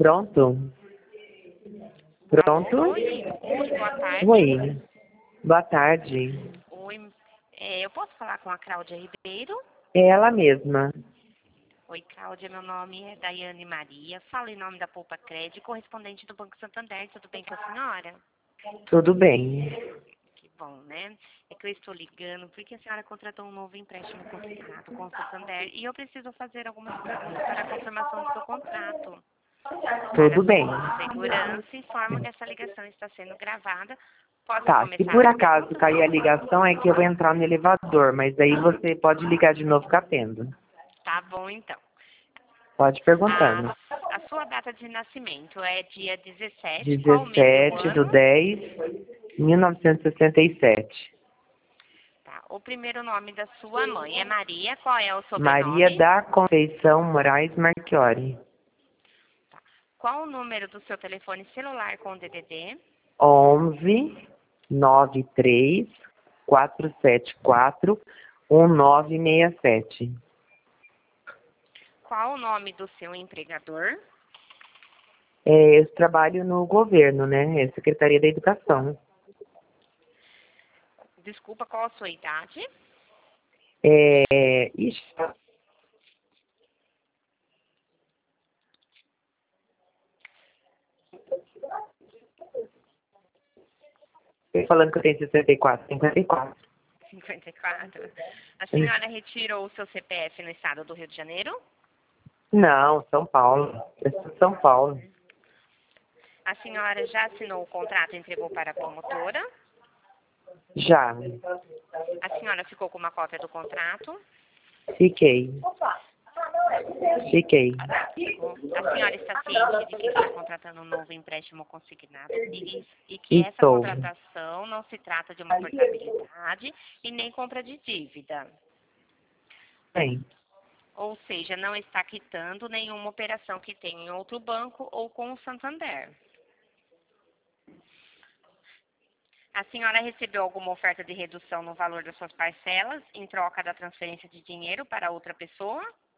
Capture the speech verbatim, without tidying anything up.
Pronto? Pronto? Alô, oi, oi, boa tarde. Oi. Boa tarde. Oi, é, eu posso falar com a Cláudia Ribeiro? É ela mesma. Oi, Cláudia, meu nome é Daiane Maria, falo em nome da Poupa Crédito, correspondente do Banco Santander, tudo bem com a senhora? Tudo bem. Que bom, né? É que eu estou ligando porque a senhora contratou um novo empréstimo consignado com o Santander e eu preciso fazer algumas perguntas para a confirmação do seu contrato. Para Tudo bem. sua segurança, informo que essa ligação está sendo gravada. Posso Tá, se começar por as acaso perguntas? cair a ligação é que eu vou entrar no elevador, mas aí você pode ligar de novo que eu atendo. Tá bom, então. Pode ir A, perguntando. a sua data de nascimento é dia dezessete, qual o mês e o dezessete ano? de dez de mil novecentos e sessenta e sete. Tá. O primeiro nome da sua mãe é Maria, qual é o Maria sobrenome? da Conceição Moraes Marchiori. Tá. Qual o número do seu telefone celular com D D D? onze nove três quatro sete quatro um nove seis sete. Qual o nome do seu empregador? É, eu trabalho no governo, né? É Secretaria da Educação. Desculpa, qual a sua idade? É, ixi, tô falando que eu tenho sessenta e quatro, cinquenta e quatro. cinquenta e quatro. A senhora retirou o seu C P F no estado do Rio de Janeiro? Não, São Paulo. Eu sou de São Paulo. A senhora já assinou o contrato e entregou para a promotora? Já. A senhora ficou com uma cópia do contrato? Fiquei. Fiquei. A senhora está ciente de que está contratando um novo empréstimo consignado e, e que essa Estou. contratação não se trata de uma portabilidade e nem compra de dívida. Bem, Ou seja, não está quitando nenhuma operação que tenha em outro banco ou com o Santander. A senhora recebeu alguma oferta de redução no valor das suas parcelas em troca da transferência de dinheiro para outra pessoa?